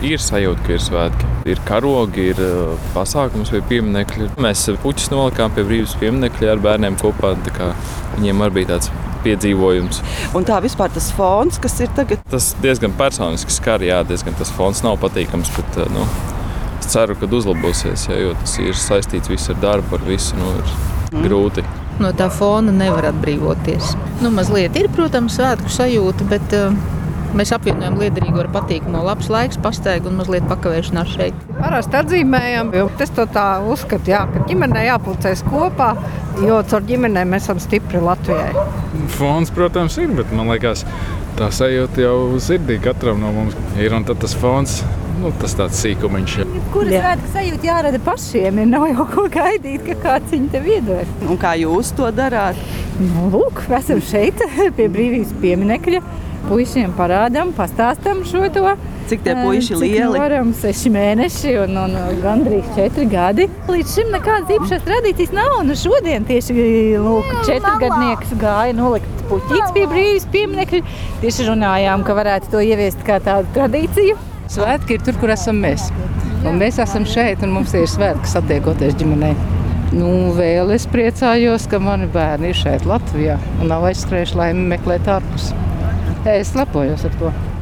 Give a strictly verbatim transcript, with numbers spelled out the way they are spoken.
Ir sajūta, ka ir svētki. Ir karogi, ir pasākums pie pieminekļa. Mēs puķus nolikām pie brīvības pieminekļa ar bērniem kopā. Tā kā viņiem arī bija tāds piedzīvojums. Un tā vispār tas fons, kas ir tagad? Tas diezgan personiski skar, jā, diezgan tas fons nav patīkams, bet nu, es ceru, ka uzlabosies, jā, jo tas ir saistīts viss ar darbu, ar visu, nu, ir mm. grūti. No tā fona nevar atbrīvoties. Nu, mazliet ir, protams, svētku sajūta, bet uh, mēs apvienojam liederīgo ar patīkamo. Labs laiks, pastaiga un mazliet pakavēšanās šeit. Parasti atzīmējam, jo es to tā uzskatu, jā, ka ģimenē jāpulcēs kopā, jo caur ģimenēm mēs esam stipri Latvijai. Fons, protams, ir, bet man liekas, tā sajūta jau sirdī katram no mums ir, un tad tas fons, nu, tas tāds sīkumiņš. Kuras svētku sajūta jārada pašiem, ja nav jau ko gaidīt, ka kāds viņu tev iedod. Un kā jūs to darāt? Nu, lūk, esam šeit pie brīvības pieminekļa. Puišiem parādām, pastāstam šo to. Cik tie puiši lieli? Cik varam, seši mēneši un, un gandrīz četri gadi. Līdz šim nekādas īpašas tradīcijas nav. Un šodien tieši lūk, četrgadnieks gāja nolikt puķītes pie brīvības pieminekļa. Tieši runājām, ka varētu to ieviest kā tādu tradīciju. Svētki ir tur, kur esam mēs. Un mēs esam šeit, un mums ir svētki satiekoties ģimenei. Nu, vēl es priecājos, ka mani bērni ir šeit Latvijā un nav aizskrējuši laimi meklēt ārpus. Es lepojos ar to.